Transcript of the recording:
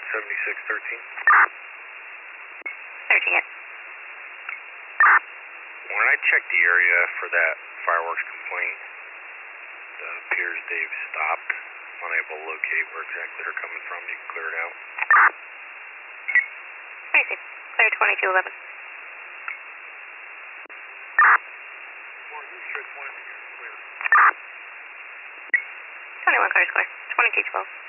7613. 13 it. When I checked the area for that fireworks complaint, it appears they've stopped. Unable to locate where exactly they're coming from. You can clear it out. Crazy. Clear 2211. More East 1 here, clear. 21 clear square. 2212.